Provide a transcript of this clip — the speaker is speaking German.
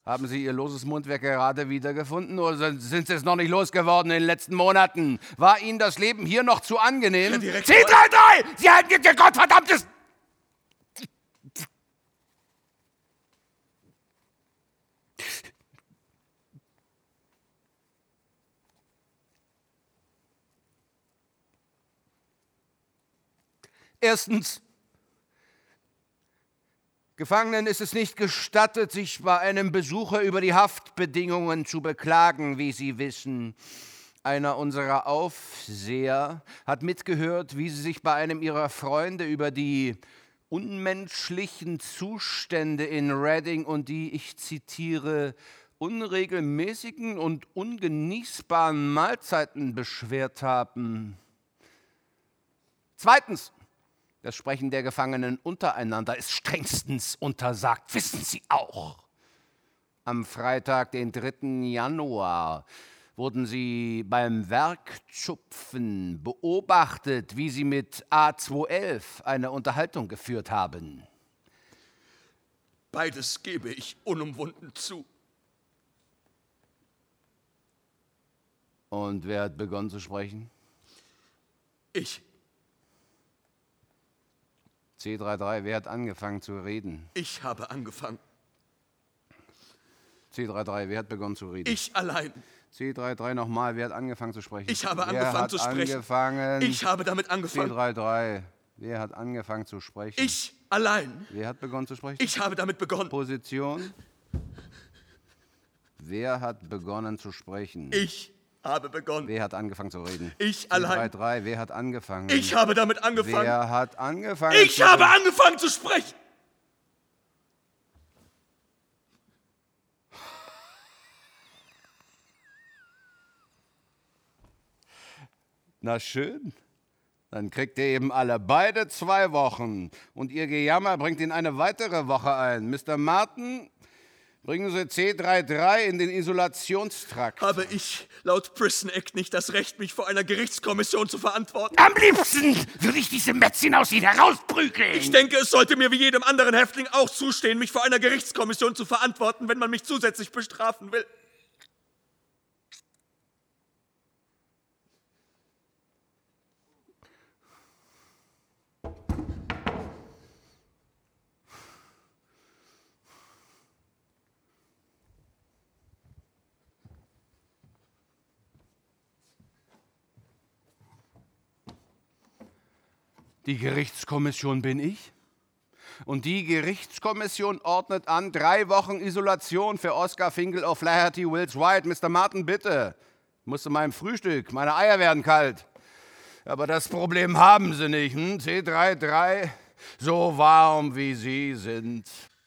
Haben Sie Ihr loses Mundwerk gerade wiedergefunden oder sind Sie es noch nicht losgeworden in den letzten Monaten? War Ihnen das Leben hier noch zu angenehm? Herr Direktor! C33! Sie halten Ihr Gottverdammtes... Erstens, Gefangenen ist es nicht gestattet, sich bei einem Besucher über die Haftbedingungen zu beklagen, wie Sie wissen. Einer unserer Aufseher hat mitgehört, wie Sie sich bei einem Ihrer Freunde über die unmenschlichen Zustände in Reading und die, ich zitiere, unregelmäßigen und ungenießbaren Mahlzeiten beschwert haben. Zweitens, das Sprechen der Gefangenen untereinander ist strengstens untersagt, wissen Sie auch. Am Freitag, den 3. Januar, wurden Sie beim Werkzupfen beobachtet, wie Sie mit A211 eine Unterhaltung geführt haben. Beides gebe ich unumwunden zu. Und wer hat begonnen zu sprechen? Ich. C33, wer hat angefangen zu reden? Ich habe angefangen. C33, wer hat begonnen zu reden? Ich allein. C33 nochmal, wer hat angefangen zu sprechen? Ich habe angefangen zu sprechen. Ich habe damit angefangen. C33, wer hat angefangen zu sprechen? Ich allein. Wer hat begonnen zu sprechen? Ich habe damit begonnen. Position. Wer hat begonnen zu sprechen? Ich habe begonnen. Wer hat angefangen zu reden? Ich allein. C33, wer hat angefangen? Ich habe damit angefangen. Wer hat angefangen? Ich habe angefangen zu sprechen. Na schön. Dann kriegt ihr eben alle beide 2 Wochen. Und Ihr Gejammer bringt Ihnen eine weitere Woche ein. Mr. Martin, bringen Sie C33 in den Isolationstrakt. Habe ich laut Prison Act nicht das Recht, mich vor einer Gerichtskommission zu verantworten? Am liebsten würde ich diese Mätzchen aus Ihnen herausprügeln. Ich denke, es sollte mir wie jedem anderen Häftling auch zustehen, mich vor einer Gerichtskommission zu verantworten, wenn man mich zusätzlich bestrafen will. Die Gerichtskommission bin ich. Und die Gerichtskommission ordnet an 3 Wochen Isolation für Oscar Finkel O'Flaherty Wills White. Mr. Martin, bitte. Ich muss zu meinem Frühstück. Meine Eier werden kalt. Aber das Problem haben Sie nicht. C33, so warm wie Sie sind.